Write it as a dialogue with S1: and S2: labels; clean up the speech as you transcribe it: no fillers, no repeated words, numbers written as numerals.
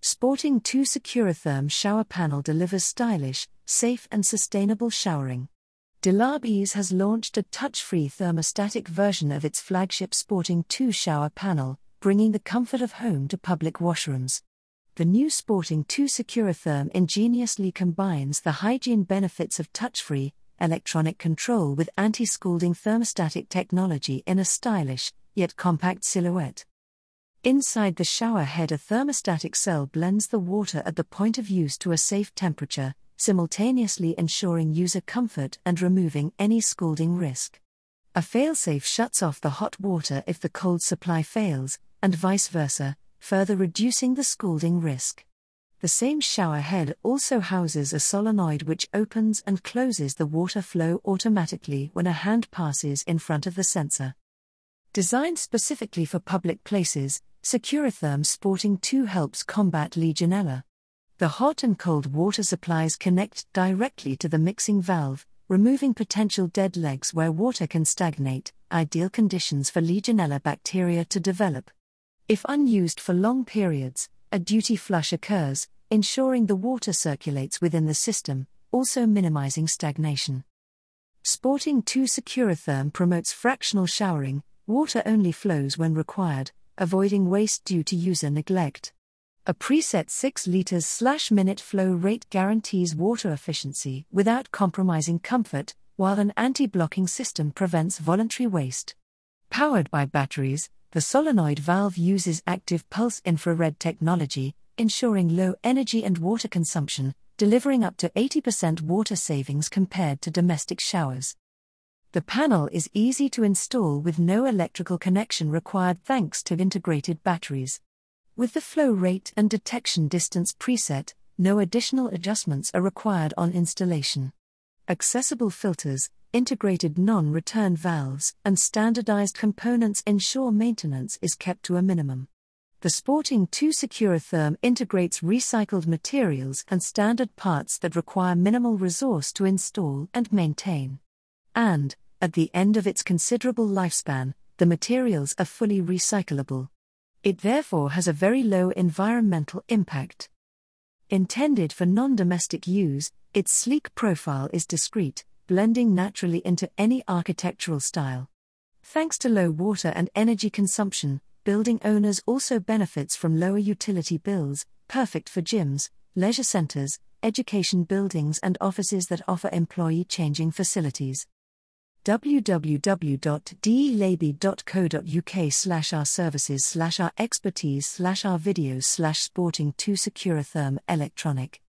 S1: Sporting 2 Securotherm shower panel delivers stylish, safe and sustainable showering. Delab Ease has launched a touch-free thermostatic version of its flagship Sporting 2 shower panel, bringing the comfort of home to public washrooms. The new Sporting 2 Securotherm ingeniously combines the hygiene benefits of touch-free, electronic control with anti-scalding thermostatic technology in a stylish, yet compact silhouette. Inside the shower head, a thermostatic cell blends the water at the point of use to a safe temperature, simultaneously ensuring user comfort and removing any scalding risk. A failsafe shuts off the hot water if the cold supply fails, and vice versa, further reducing the scalding risk. The same shower head also houses a solenoid which opens and closes the water flow automatically when a hand passes in front of the sensor. Designed specifically for public places, Securotherm Sporting 2 helps combat Legionella. The hot and cold water supplies connect directly to the mixing valve, removing potential dead legs where water can stagnate, ideal conditions for Legionella bacteria to develop. If unused for long periods, a duty flush occurs, ensuring the water circulates within the system, also minimizing stagnation. Sporting 2 Securotherm promotes fractional showering, water only flows when required, avoiding waste due to user neglect. A preset 6 liters/minute flow rate guarantees water efficiency without compromising comfort, while an anti-blocking system prevents voluntary waste. Powered by batteries, the solenoid valve uses active pulse infrared technology, ensuring low energy and water consumption, delivering up to 80% water savings compared to domestic showers. The panel is easy to install with no electrical connection required thanks to integrated batteries. With the flow rate and detection distance preset, no additional adjustments are required on installation. Accessible filters, integrated non-return valves, and standardized components ensure maintenance is kept to a minimum. The Sporting 2 Securotherm integrates recycled materials and standard parts that require minimal resource to install and maintain. And, at the end of its considerable lifespan, the materials are fully recyclable. It therefore has a very low environmental impact. Intended for non-domestic use, its sleek profile is discreet, blending naturally into any architectural style. Thanks to low water and energy consumption, building owners also benefits from lower utility bills, perfect for gyms, leisure centers, education buildings and offices that offer employee changing facilities. www.delaby.co.uk/our services/our expertise/our videos/Sporting 2 Securotherm Electronic